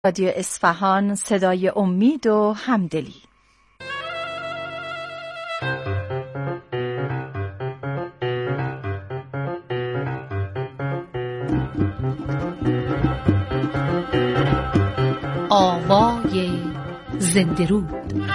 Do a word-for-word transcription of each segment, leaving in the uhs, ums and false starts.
رادیو اصفهان، صدای امید و همدلی. آوای زنده‌رود.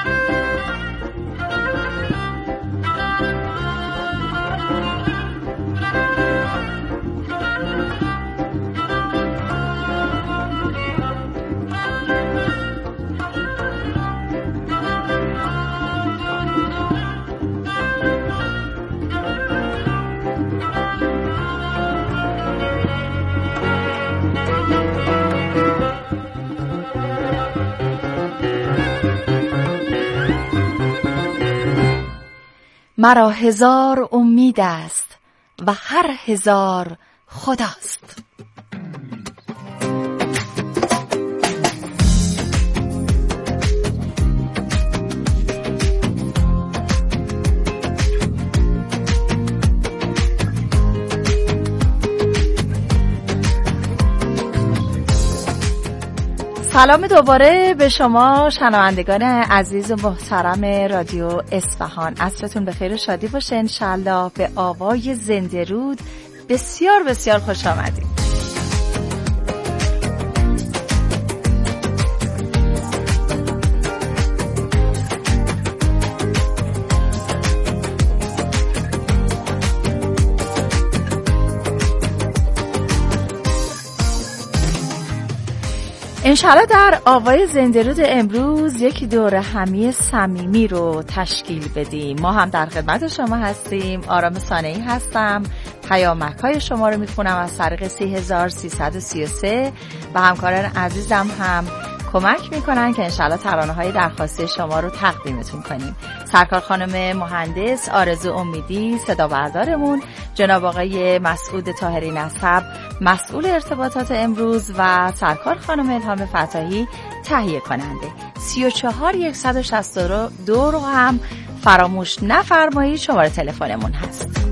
مرا هزار امید است و هر هزار خداست. سلام دوباره به شما شنوندگان عزیز و محترم رادیو اصفهان. عصرتون بخیر و شادی باشه انشالله. به آوای زنده‌رود بسیار بسیار خوش آمدید. انشالله در آوای زنده‌رود امروز یک دوره همی صمیمی رو تشکیل بدیم. ما هم در خدمت شما هستیم. آرام صانعی هستم. پیامک های شما رو میخونم از طریق سی هزار سیصد و سی و سه و همکاران عزیزم هم کمک میکنن که انشالله ترانه های درخواستی شما رو تقدیمتون کنیم. سرکار خانم مهندس آرزو امیدی صدا بردارمون، جناب آقای مسعود طاهری نسب مسئول ارتباطات امروز و سرکار خانم الهام فتاحی تهیه کننده. سی و چهار صد و شصت و دو رو هم فراموش نفرمایید، شماره تلفنمون هست.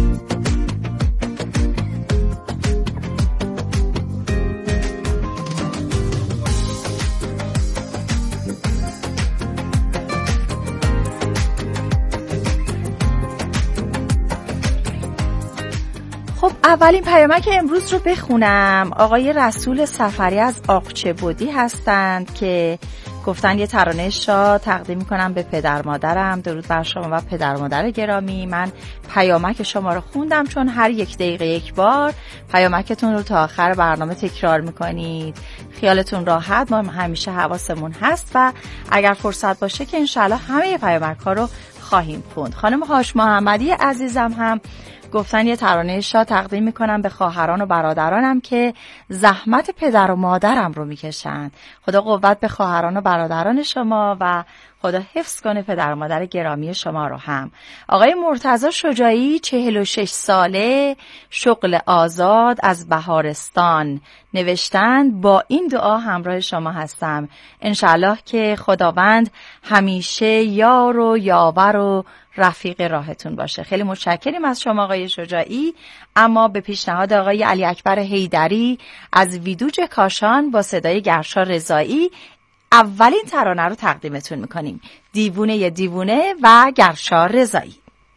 خب اولین پیامک امروز رو بخونم. آقای رسول سفری از آقچه‌بدی هستند که گفتن یه ترانه شاد تقدیم میکنم به پدر مادرم. درود بر شما و پدر مادر گرامی. من پیامک شما رو خوندم چون هر یک دقیقه یک بار پیامکتون رو تا آخر برنامه تکرار میکنید. خیالتون راحت، ما همیشه حواسمون هست و اگر فرصت باشه که انشالله همه پیامک ها رو خواهیم خوند. خانم هاش محمدی عزیزم هم گفتن یه ترانه شاد تقدیم میکنم به خواهران و برادرانم که زحمت پدر و مادرم رو میکشن. خدا قوت به خواهران و برادران شما و خدا حفظ کنه پدر و مادر گرامی شما رو هم. آقای مرتضی شجاعی چهل و شش ساله شغل آزاد از بهارستان نوشتند با این دعا همراه شما هستم. انشالله که خداوند همیشه یار و یاور و رفیق راهتون باشه. خیلی متشکریم از شما آقای شجاعی. اما به پیشنهاد آقای علی اکبر حیدری از ویدوج کاشان با صدای گرشا رضایی اولین ترانه رو تقدیمتون میکنیم. دیوونه دیوونه و گرشا رضایی.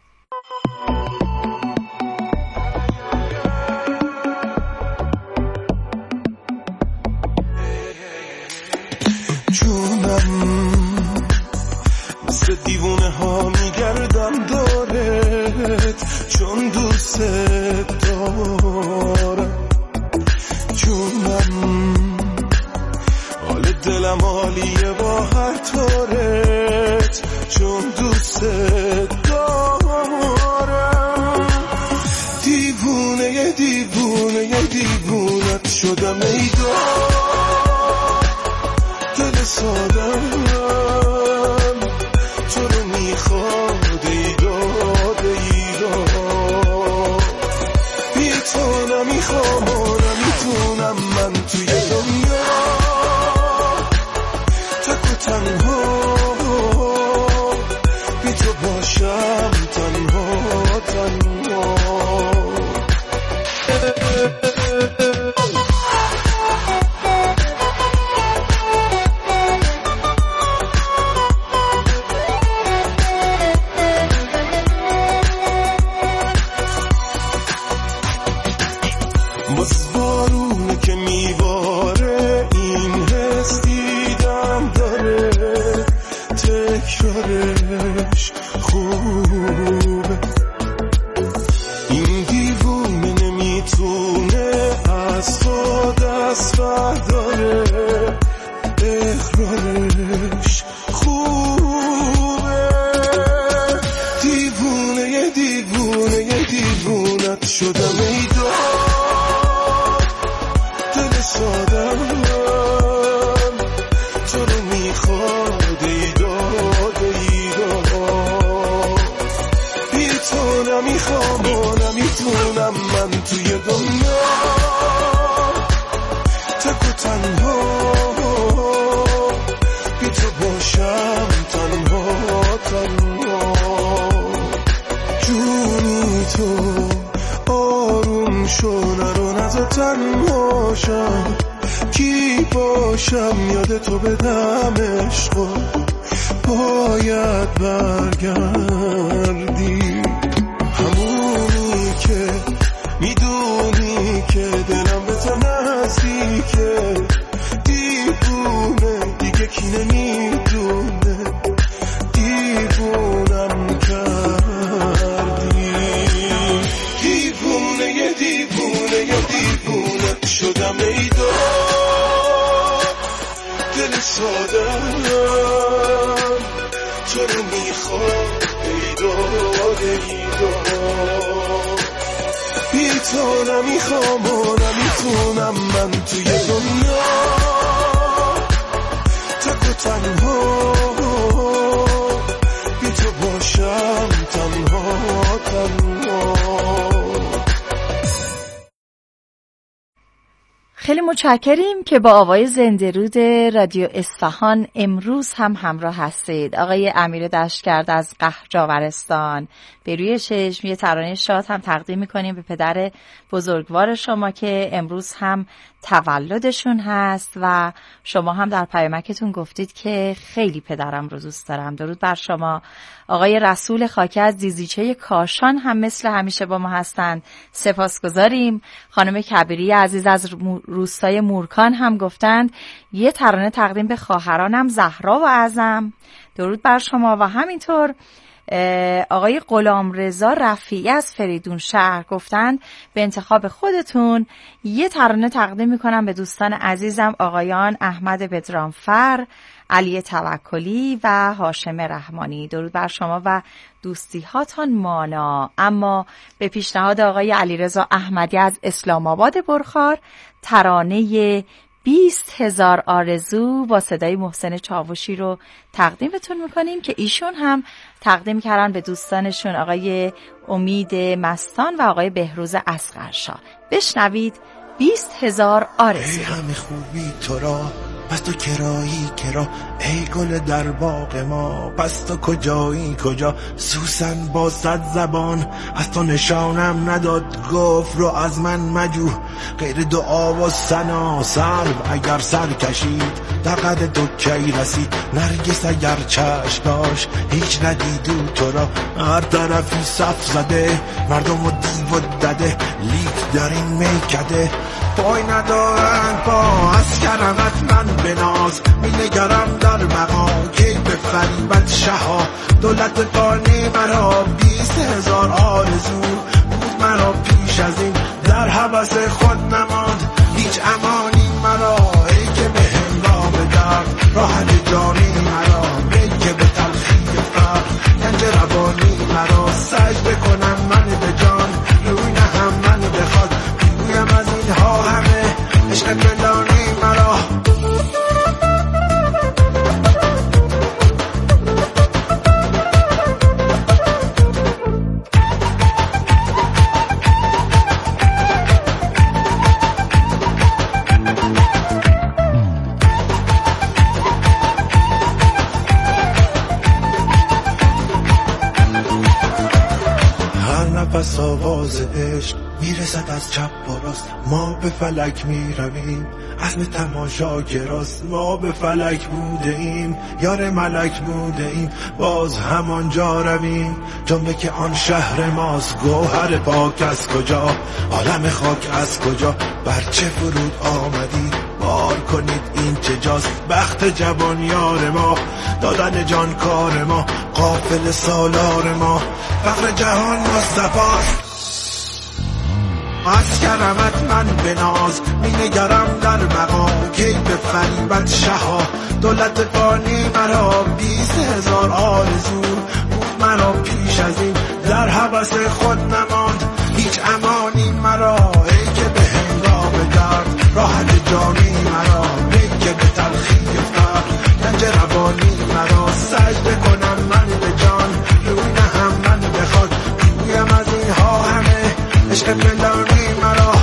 مثل دیوونه ها میگردم دارت چون دوست دارم جونم، حال دلم عالیه با هر طورت چون دوست دارم. دیوونه دیوونه دیوونت شدم ای دار دل سادم تو رو میخواد ای داد ای داد بی تو نمیخوام و نمیتونم من توی دنیا تک و تنها بی تو باشم تنها تنها. رانش خوبه. دیوونه دیوونه دیوونت شدم ای داد، دل سادم تو رو میخواد ای داد ای داد. بی تو نمیخوام و نمیتونم من توی دنیا تک و تنها بی تو باشم تنها تنها. جونی تو آروم شو نرو نزا تنها شم، کی باشم یاد تو بدم عشقا باید برگردی. همونی که میدونی که دلم به تو نزدیکه، دیوونه دیگه کی نمیدونه دیوونم کردی. دیوونه دیوونه دیوونه شدم ای داد، دل سادم تو رو میخواد ای داد ای داد. بی تو نمیخوام و نمیتونم من توی دنیا تک و تنها بی تو باشم تنها تنها. خیلی متشکریم که با آوای زنده‌رود رادیو اصفهان امروز هم همراه هستید. آقای امیر دشتگرد از قهرجاورستان به روی چشم یه ترانه شاد هم تقدیم میکنیم به پدر بزرگوار شما که امروز هم تولدشون هست و شما هم در پیامکتون گفتید که خیلی پدرم رو دوست دارم. درود بر شما. آقای رسول خاکی از دیزیچه کاشان هم مثل همیشه با ما هستند، سپاسگزاریم. خانم کبیری عزیز از روستای مورکان هم گفتند یه ترانه تقدیم به خواهرانم زهرا و اعظم. درود بر شما. و همینطور آقای غلامرضا رفیعی از فریدون شهر گفتند به انتخاب خودتون یه ترانه تقدیم میکنم به دوستان عزیزم آقایان احمد بدرانفر، علی توکلی و هاشم رحمانی. درود بر شما و دوستی هاتان مانا. اما به پیشنهاد آقای علیرضا احمدی از اسلام آباد برخار ترانه بیست هزار آرزو با صدای محسن چاوشی رو تقدیمتون میکنیم که ایشون هم تقدیم کردن به دوستانشون آقای امید مستان و آقای بهروز اصغرشاه. بشنوید بیست هزار آرزو. ای همه خوبی تو را پس تو کرایی کرا، ای گل در باغ ما پس تو کجایی کجا. سوسن با صد زبان از تو نشانم نداد، گفت رو از من مجو غیر دعا و ثنا. سرو اگر سر کشید در قد تو کی رسید، نرگس اگر چشم داشت هیچ ندیدو تو را. هر طرفی صف زده مردم و دیو و دده، لیک در این میکده پای ندارن پا. از کرمت من بناز می نگرم در مقا، که به فریبت شها دولت قانی مرا. بیست هزار آرزو بود مرا پیش از این، در حوث خود نماند هیچ امانی مرا. ای که به هنگام درد راحت جانی مرا، ای که به تلخی فرق گنج روانی مرا. سجده کنم من به جان روی نهم من بخواد، بگویم از اینها همه عشق ملانی مرا. پس آواز عشق میرسد از چپ و راست، ما به فلک میرویم عزم تماشا گراست. ما به فلک بوده ایم یار ملک بوده ایم، باز همانجا رویم جنبه که آن شهر ماست. گوهر پاک از کجا عالم خاک از کجا، بر چه فرود آمدی بار کنید این چه جاست. بخت جوان یار ما دادن جان کار ما، قافل سالار ما فقر جهان مصطفاست. از کرمت من به ناز می نگرم در مقام کی به فریبت شها دولت فانی مرا بیست هزار آرزو بود مرا پیش از این در هوس خود نماند هیچ امانی مرا ای که به هنگام درد راحت جانی مرا ای که به تلخی فقر گنج روانی مرا سجده کنم من به جان روی نهم من بخواد رویم از این ها همه عشق پنهانی مرا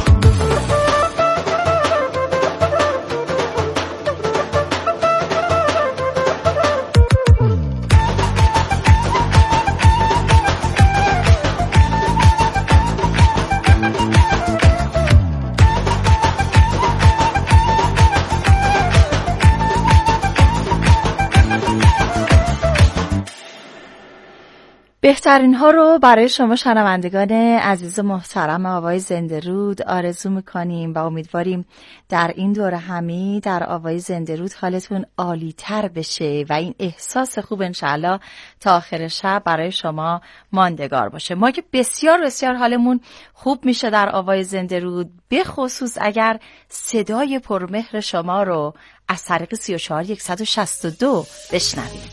بهترین ها رو برای شما شنوندگان عزیز و محترم آوای زنده رود آرزو میکنیم و امیدواریم در این دوره همی در آوای زنده رود حالتون عالی تر بشه و این احساس خوب انشالله تا آخر شب برای شما ماندگار باشه. ما که بسیار بسیار حالمون خوب میشه در آوای زنده رود، به خصوص اگر صدای پرمهر شما رو از طریق سی و چهار صد و شصت و دو بشنویم.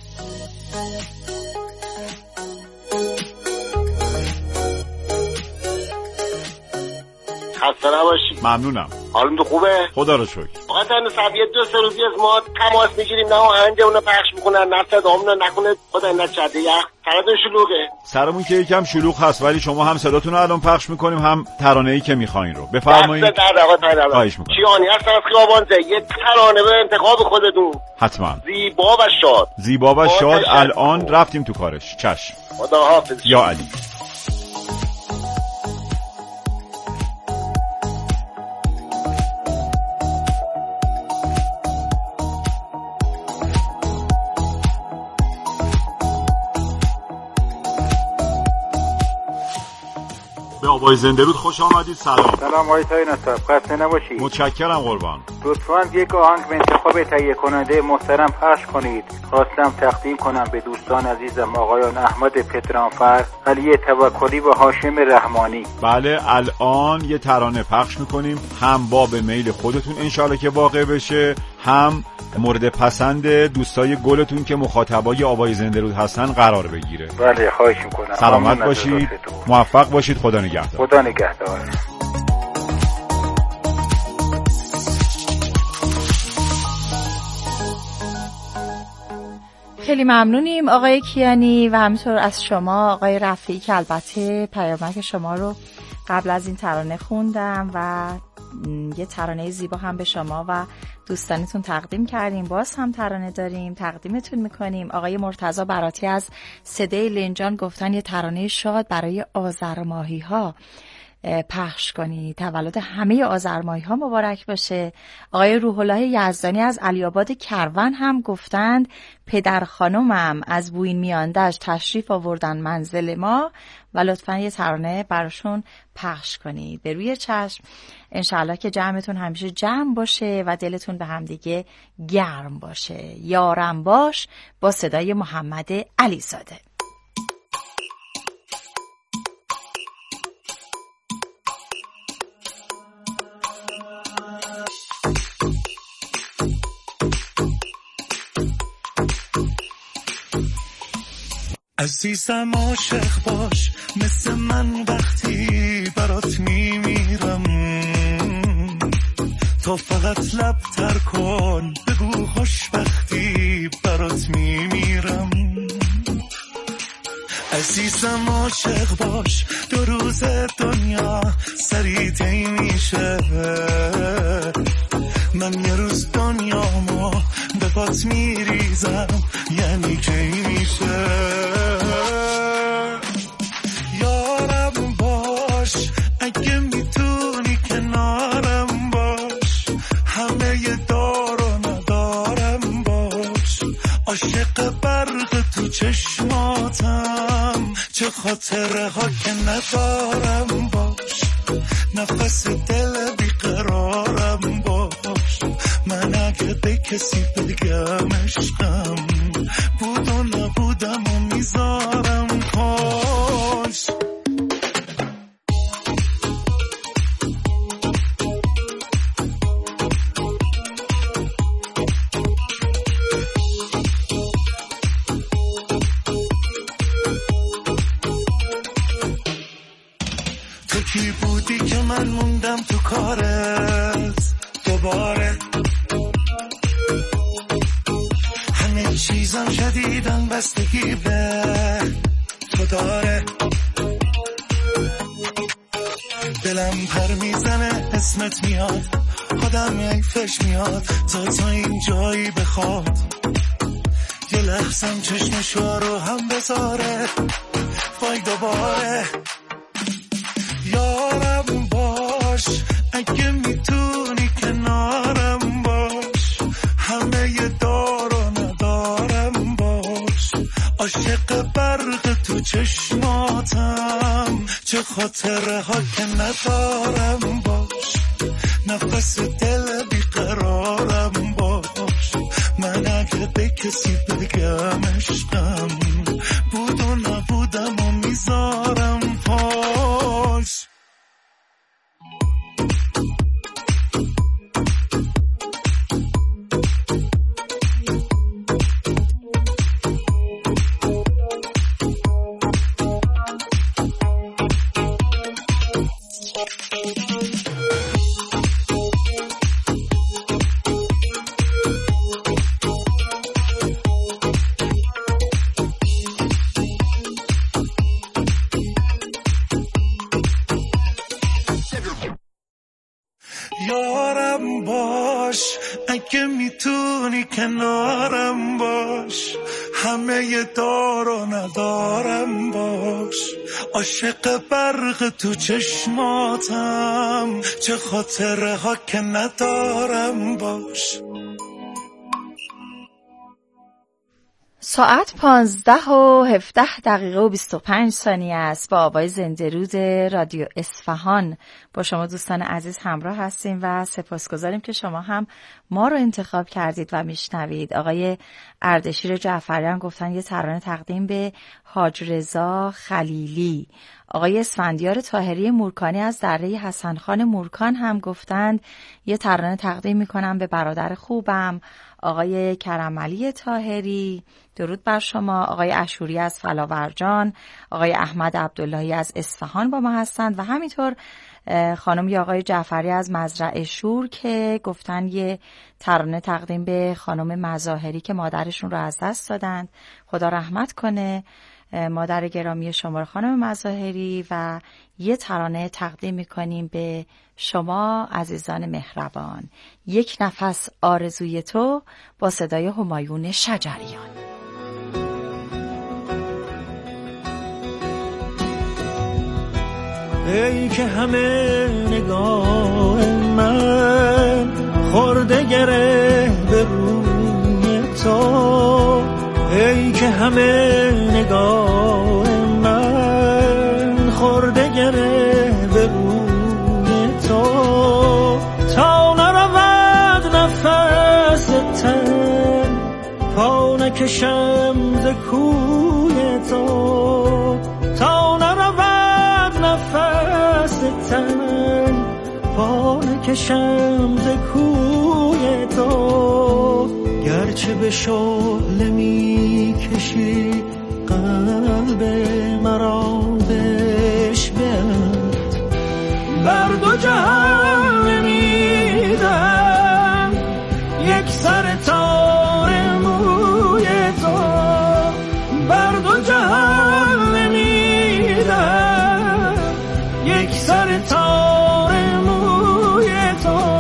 خسته نباشی. ممنونم. حالم تو خوبه؟ خدا رو شکر. فقط این سبیه دو سه روزی از ما تماس میگیریم، نه آهنگ اونو پخش میکنن نه صدامونو نکنه خدا این چرده یخ. سرتون شلوغه؟ سرمون که یکم شلوغ هست ولی شما هم صداتون رو الان پخش میکنیم هم ترانه‌ای که میخواین رو بفرمایید. دست در آقا تایید. خواهش میکنم. کیانی هستم از خیابانزه. یه ترانه به انتخاب خودتون. حتما. زیبا و شاد. زیبا و شاد الان رفتیم تو کارش. چشم. خدا حافظ. یا علی. به آوای زنده رود خوش آمدید. سلام. سلام آقای تایی نصب، خسته نباشید. متشکرم قربان. لطفاً یک آهنگ به انتخاب تهیه کننده محترم پخش کنید. خواستم تقدیم کنم به دوستان عزیزم آقایان احمد پدرانفر، علی توکلی و هاشم رحمانی. بله الان یه ترانه پخش میکنیم، هم با به میل خودتون انشالله که واقع بشه، هم مورد پسند دوستای گلتون که مخاطبای آوای زنده رود هستن قرار بگیره. بله خواهش میکنم. سلامت باشید، موفق باشید، خدا نگهدار. خدا نگهدار. خیلی ممنونیم آقای کیانی و همینطور از شما آقای رفیعی که البته پیامک شما رو قبل از این ترانه خوندم و یه ترانه زیبا هم به شما و دوستانتون تقدیم کردیم. باز هم ترانه داریم تقدیمتون میکنیم. آقای مرتضی براتی از صدای لنجان گفتن یه ترانه شاد برای آذر ماهی ها پخش کنی، تولد همه آذر ماهی ها مبارک باشه. آقای روح الله یزدانی از علی آباد کروان هم گفتند پدر خانومم از بوین میاندش تشریف آوردن منزل ما و لطفاً یه ترانه براشون پخش کنید. به روی چشم. انشالله که جمعتون همیشه جمع باشه و دلتون به هم دیگه گرم باشه. یارم باش با صدای محمد علی زاده. عزیزم عاشق باش مثل من وقتی برات میمیرم، تو فقط لب تر کن بگو خوشبختی برات میمیرم. عزیزم عاشق باش دو روز دنیا سری طی میشه، من یه روز دنیامو به پات میریزم یعنی کی میشه. یارم باش اگه میتونی کنارم باش، همه ی دارو ندارم باش، عاشق برق تو چشماتم چه خاطره ها که ندارم باش، نفس دل بیقرارم باش، من اگه به کسی بگم عشقم بود و نبودم و میذارم کاش. جدیدن بستگی به تو داره، دلم پر میزنه اسمت میاد، خودم حیفش میاد تا تا این جایی بخواد، یه لحظم چشمشو رو هم بذاره، وای دوباره یارم باش، اگه میتونی کنارم باش، همه ی دارو ندارم باش، عاشق برق تو چشماتم، چه خاطره ها که ندارم باش، نفس دل بیقرارم باش، من اگه به کسی بگم عشقم بود و نبودم و میذارم پاس. یارم باش، اگه میتونی کنارم باش، همه ی دارو ندارم باش، عاشق برق تو چشماتم، چه خاطره ها که ندارم باش. ساعت پانزده و هفده دقیقه و بیست و پنج ثانیه است. با آوای زنده رود رادیو اصفهان با شما دوستان عزیز همراه هستیم و سپاسگزاریم که شما هم ما رو انتخاب کردید و میشنوید. آقای اردشیر جعفریان گفتن یه ترانه تقدیم به حاج رضا خلیلی. آقای اسفندیار طاهری مورکانی از دره حسن خان مورکان هم گفتند یه ترانه تقدیم میکنم به برادر خوبم آقای کرمعلی طاهری. درود بر شما. آقای اشوری از فلاورجان، آقای احمد عبداللهی از اصفهان با ما هستند و همینطور خانم یا آقای جعفری از مزرعه شور که گفتن یه ترانه تقدیم به خانم مظاهری که مادرشون رو از دست دادند. خدا رحمت کنه مادر گرامی شما رو خانم مظاهری و یه ترانه تقدیم میکنیم به شما عزیزان مهربان. یک نفس آرزوی تو با صدای همایون شجریان. ای که همه نگاه من خورده گره به روی تو، ای که همه نگاه من خورده گره به روی تو، تا نرود نفس تن پا نکشم ز کوی تو، تا نرود نفس تن پا نکشم ز کوی تو، گرچه به شعله می کشی قلب مرا بشبت، بر دو جهان نمیدم یک سر تار موی تو، بر دو جهان نمیدم یک سر تار موی تو.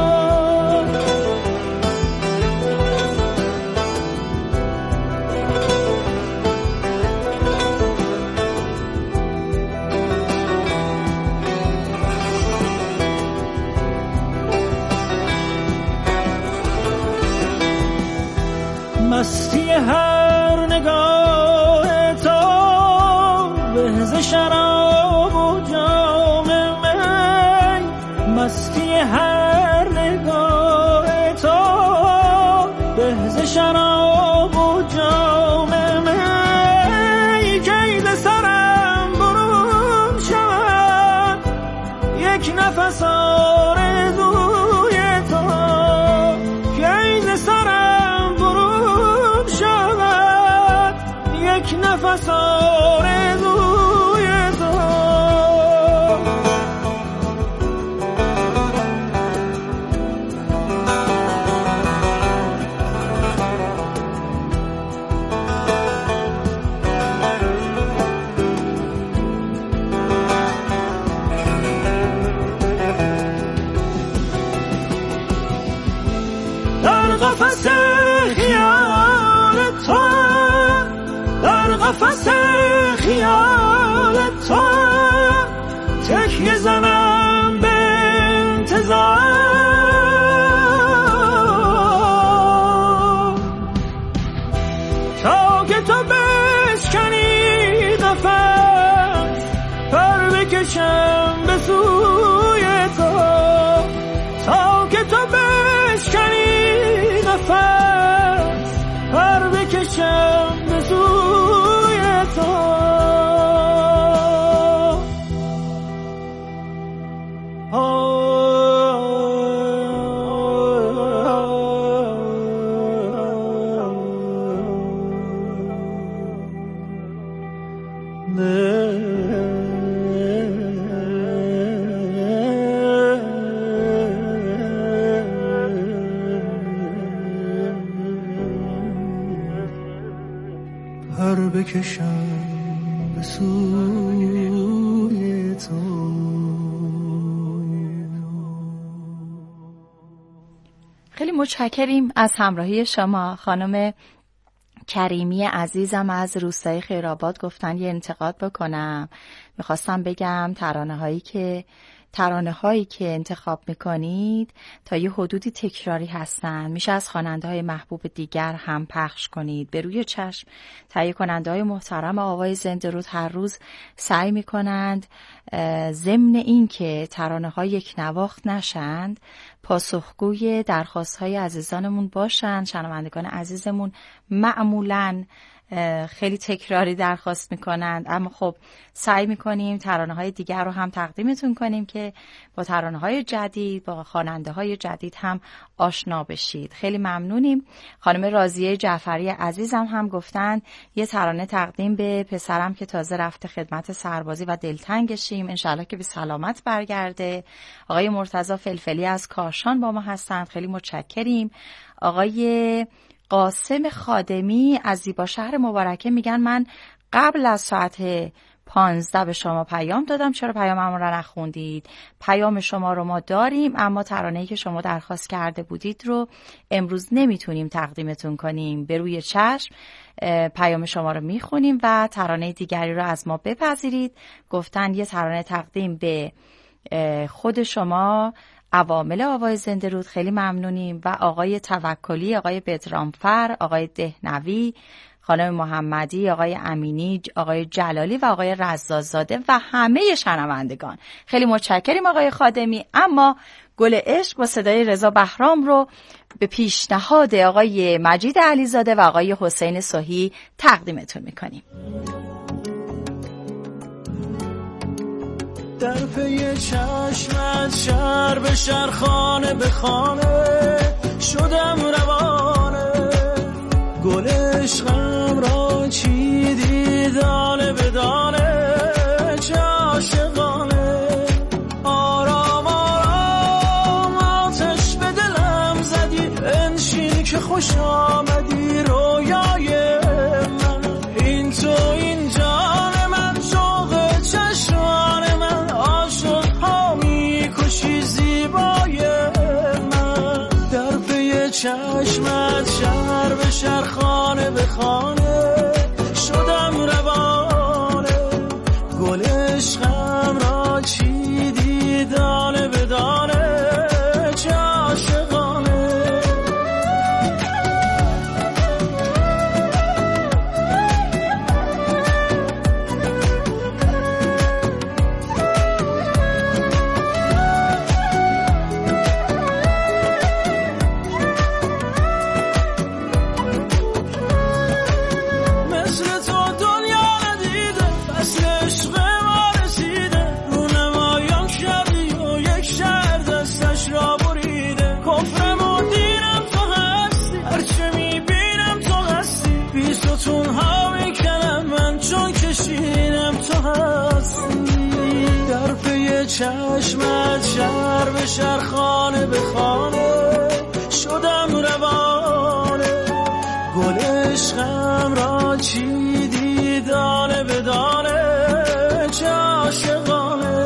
مستی هر نگاه تو به ز شراب و جام می، مستی هر نگاه تو به ز شراب و جام می، کی ز سرم برون شود یک نفس آرزوی تو، کی ز سرم برون شود یک نفس آرزوی تو. تو تکیه زنم به انتظار تا که تو بشکنی قفس پر بکشم به سوی تو تا که تو بشکنی قفس پر بکشم به سوی تو پر بکشم به سوی تو. خیلی متشکریم از همراهی شما. خانم کریمی عزیزم از روستای خیرآباد گفتن یه انتقاد بکنم. میخواستم بگم ترانه هایی که ترانه هایی که انتخاب میکنید تا یه حدودی تکراری هستن، میشه از خواننده های محبوب دیگر هم پخش کنید. به روی چشم تهیه کننده های محترم آوای زنده رود هر روز سعی میکنند ضمن این که ترانه ها یک نواخت نشند، پاسخگوی درخواست های عزیزانمون باشند. شنوندگان عزیزمون معمولاً خیلی تکراری درخواست میکنند، اما خب سعی میکنیم ترانه های دیگر رو هم تقدیمتون کنیم که با ترانه های جدید، با خواننده های جدید هم آشنا بشید. خیلی ممنونیم. خانم راضیه جعفری عزیزم هم گفتن یه ترانه تقدیم به پسرم که تازه رفته خدمت سربازی و دلتنگشیم، انشالله که به سلامت برگرده. آقای مرتضی فلفلی از کاشان با ما هستند، خیلی متشکریم. آقای قاسم خادمی از زیبا شهر مبارکه میگن من قبل از ساعت پانزده به شما پیام دادم، چرا پیاممون رو نخوندید؟ پیام شما رو ما داریم، اما ترانه‌ای که شما درخواست کرده بودید رو امروز نمیتونیم تقدیمتون کنیم. به روی چشم پیام شما رو میخونیم و ترانه دیگری رو از ما بپذیرید. گفتن یه ترانه تقدیم به خود شما عوامل آوای زنده رود، خیلی ممنونیم. و آقای توکلی، آقای بدرامفر، آقای دهنوی، خانم محمدی، آقای امینی، آقای جلالی و آقای رضازاده و همه شنوندگان. خیلی متشکریم آقای خادمی. اما گل عشق با صدای رضا بهرام رو به پیشنهاد آقای مجید علیزاده و آقای حسین صحی تقدیمتون میکنیم. در پی چشمت شهر به شهر، خانه به خانه شدم روانه، گل عشقم را چیدی دانه به دانه، چه عاشقانه. آرام آرام آتش به دلم زدی، انشین که خوش آمدی رویای من، این تو این جان من، شوق چشمان من، عاشق ها میکشی زیبای من. در پی چشمت شهر به شهر، خانه به خانه شدم روانه، گل عشقم را چیدی دانه به دانه، چه عاشقانه. چشمت شهر به شهر، خانه به خانه شدم روانه، گل عشقم را چیدی دانه به دانه، چه عاشقانه.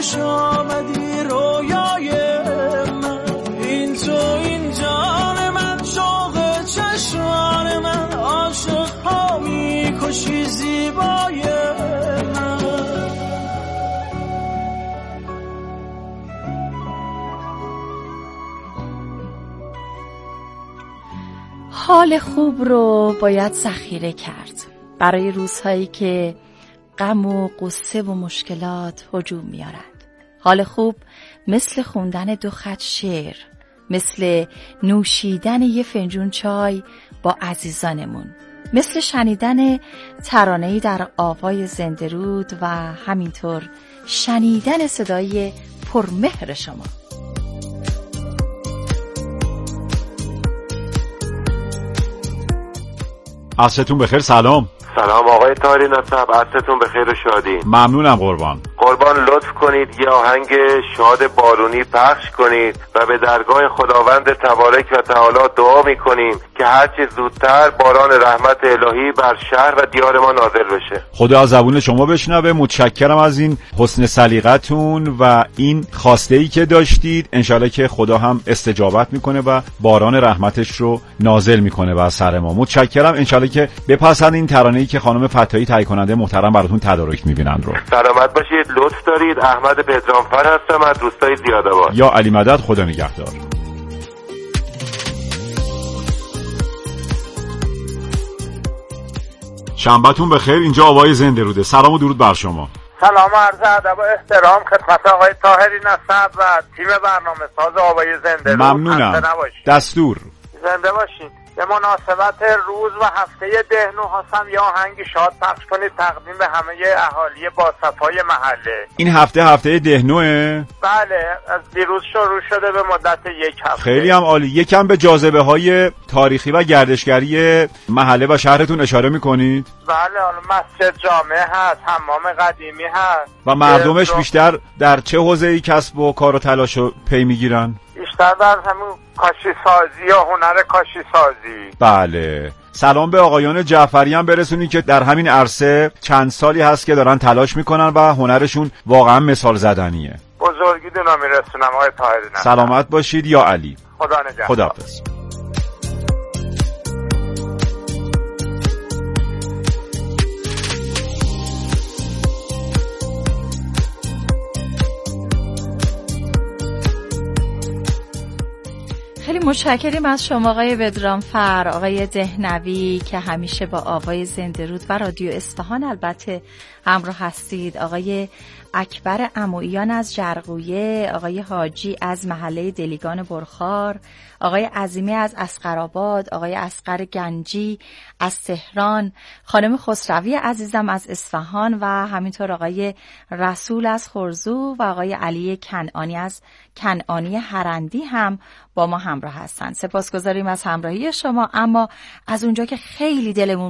خوش آمدی رویای من، این تو این جان من، شوق چشمان من، عاشق ها میکشی زیبای من. حال خوب رو باید ذخیره کرد برای روزهایی که غم و غصه و مشکلات هجوم میارند. حال خوب مثل خوندن دو خط شعر، مثل نوشیدن یه فنجون چای با عزیزانمون، مثل شنیدن ترانه‌ای در آوای زنده‌رود و همینطور شنیدن صدای پرمهر شما. عصرتون بخیر. سلام. سلام آقای طاهری نسب، عصرتون بخیر و شادی. ممنونم قربان. قربان لطف کنید یه آهنگ شاد بارونی پخش کنید و به درگاه خداوند تبارک و تعالی دعا میکنیم که هرچی زودتر باران رحمت الهی بر شهر و دیار ما نازل بشه. خدا از زبون شما بشنوه. متشکرم از این حسن سلیقتون و این خواسته‌ای که داشتید. انشالله که خدا هم استجابت میکنه و باران رحمتش رو نازل میکنه بر سر ما. متشکرم. انشالله که بپسند این ترانه‌ای که خانم فتایی تهیه کننده محترم براتون تدارک میبینن رو. سلامت باشید. لطف دارید. احمد پدرامفر هستم از روستای زیادآباد. یا علی مدد. خدا نگهدار. شنبهتون بخیر. اینجا آوای زنده روده. سلام و درود بر شما. سلام و عرض ادب و احترام خدمت آقای طاهری نسب و تیم برنامه ساز آوای زنده رود. ممنونم. دستور. زنده باشید. به مناسبت روز و هفته دهنو هستم یا آهنگ شاد پخش کنید تقدیم به همه اهالی با صفای محله. این هفته هفته دهنوه؟ بله، از دیروز شروع شده به مدت یک هفته. خیلی هم عالی. یکم به جاذبه های تاریخی و گردشگری محله و شهرتون اشاره میکنید؟ بله، مسجد جامع هست، حمام قدیمی هست. و مردمش بیشتر در چه حوزه‌ای کسب و کار و تلاش و پی میگیرن؟ بیشتر در همون کاشی سازی یا هنر کاشی سازی. بله. سلام به آقایان جعفری هم برسونید که در همین عرصه چند سالی هست که دارن تلاش میکنن و هنرشون واقعا مثال زدنیه. بزرگی دونا میرسونم آقای طاهری نسب. سلامت باشید یا علی. خدا نگهدار. خداحافظ. خیلی متشکریم از شما آقای بدرامفر، آقای دهنوی که همیشه با آوای زنده رود و رادیو اصفهان البته همراه هستید، آقای اکبر عمویان از جرقویه، آقای حاجی از محله دلیگان برخار، آقای عظیمی از اسقرآباد، آقای اصغر گنجی از تهران، خانم خسروی عزیزم از اصفهان و همینطور آقای رسول از خرزو و آقای علی کنعانی از کنعانی هرندی هم با ما همراه هستند. سپاسگزاریم از همراهی شما. اما از اونجا که خیلی دلمون